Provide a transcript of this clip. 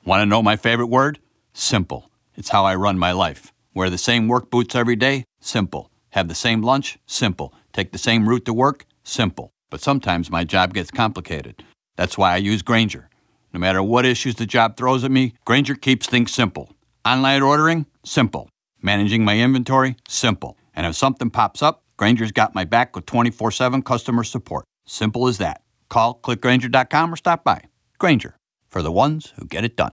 Want to know my favorite word? Simple. It's how I run my life. Wear the same work boots every day? Simple. Have the same lunch? Simple. Take the same route to work? Simple. But sometimes my job gets complicated. That's why I use Grainger. No matter what issues the job throws at me, Grainger keeps things simple. Online ordering? Simple. Managing my inventory? Simple. And if something pops up, Grainger's got my back with 24/7 customer support. Simple as that. Call, click Grainger.com or stop by. Grainger, for the ones who get it done.